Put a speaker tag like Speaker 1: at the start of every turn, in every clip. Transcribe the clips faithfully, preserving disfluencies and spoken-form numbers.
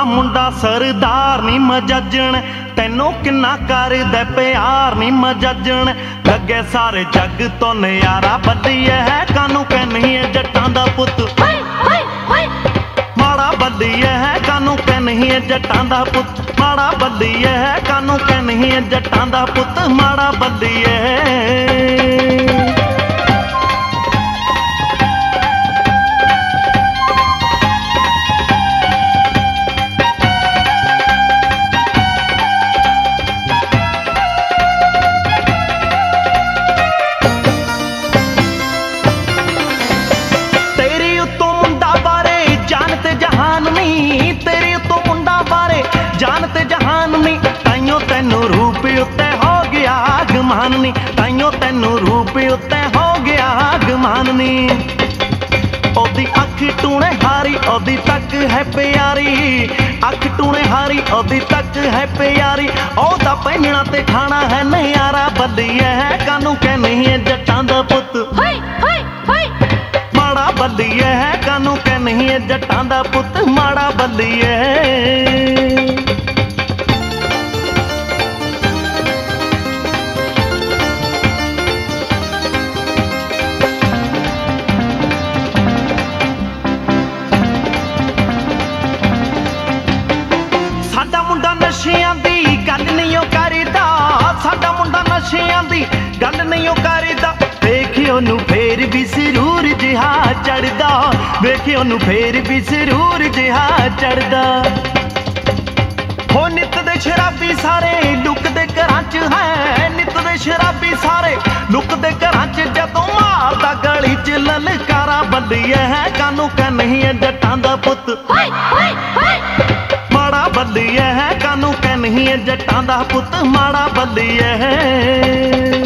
Speaker 1: मुंडा सरदार नी मजजन तैनों किन्ना करदा प्यार नी मजजन लगे सारे जग तो नजारा बल्लीए है कानू कहनी है जट्टां दा पुत माड़ा बल्लीए है कानू कहनी है जट्टां दा पुत माड़ा बल्लीए है कानू कहनी है जट्टां दा पुत माड़ा बल्लीए है। जानते जहान नी ताइयों तैनू रूप उत्ते हो गया गमान नी ताइयों तैनू रूप उत्ते हो गया गमान नी ओदी अख टूने हारी ओदी तक है प्यारी अख टूने हारी ओदी तक है प्यारी ओदा पहनना ते खाना है नयारा बल्लीए है कानू कहनी है जट्टां दा पुत माड़ा बल्लीए है कानू कहनी है जट्टां दा पुत माड़ा बल्लीए है। नशियां दी गल नहीं करदा साडा मुंडा नशियां दी गल नहीं करदा वेखियो नू फेर भी जरूर जिहा चढ़दा वेखियो नू फेर भी जरूर जिहा चढ़दा हो नित दे शराबी सारे लुकदे घरां च है नित दे शराबी सारे लुकदे घरां च जदों मारदा गली च ललकारा बल्लीए है कानू कहनी है जट्टां दा पुत माड़ा बल्लीए है कानू कहनी है जट्टां दा पुत माड़ा बल्लीए है।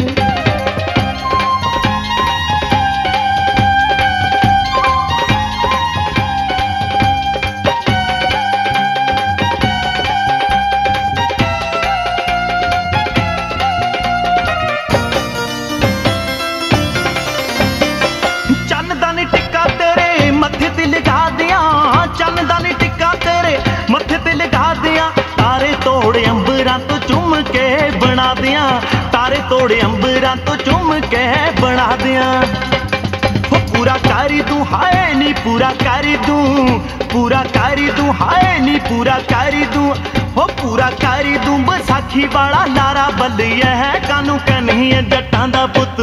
Speaker 1: चन्नदानी टिक्का तेरे मत्थे ते लगा दिया चन्नदानी टिक्का तेरे मत्थे ते लगा दिया तारे तोड़े अंबरां तो चुम के बना दिया तारे तोड़े अंबरां तो चुम के बना दिया हो पूरा करी तू हाय नी पूरा करी तू पूरा करी तू हाय नी पूरा करी तू हो पूरा करी तू बैसाखी वाला लारा बल्लीए है कानू कहनी है जट्टां दा पुत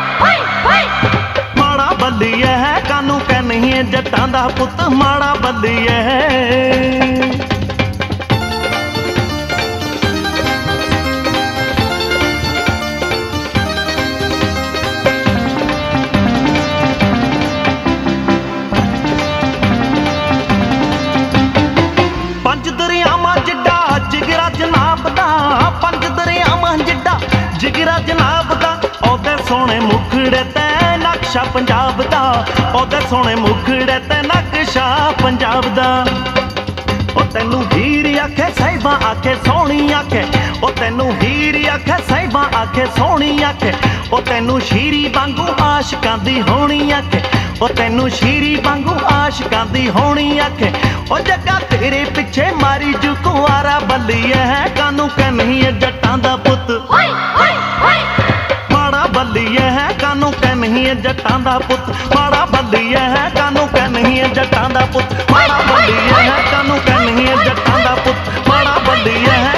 Speaker 1: माड़ा बल्लीए है कानू कहनी है जट्टां दा पुत माड़ा बल्लीए है। पंज दरियावां जिड्डा जिगरा जनाब दा पंज दरियावां जिड्डा जिगरा जनाब दा ओदे सोहणे मुखड़े ते नक्शा पंजाब दा ओदे सोहणे मुखड़े ते नक्शा पंजाब दा ओ तैनू हीर आखे साहिबा आखे सोहणी आखे ओ तैनू हीर आखे साहिबा आखे सोहणी आखे ओ तैनू शीरी वांगू आशिकां दी होनी आखे ओ तैनू शीरी वांगू आशिकां दी होनी आखे ओ जग्गा तेरे पिछे मारी जू कुआरा बल्लीए है कानू कहनी है जट्टां दा पुत माड़ा बल्लीए है कानू कहनी है जट्टां दा पुत माड़ा बल्लीए है कानू कहनी है जट्टां दा पुत माड़ा बल्लीए है कानू कहनी है जट्टां दा पुत माड़ा बल्लीए है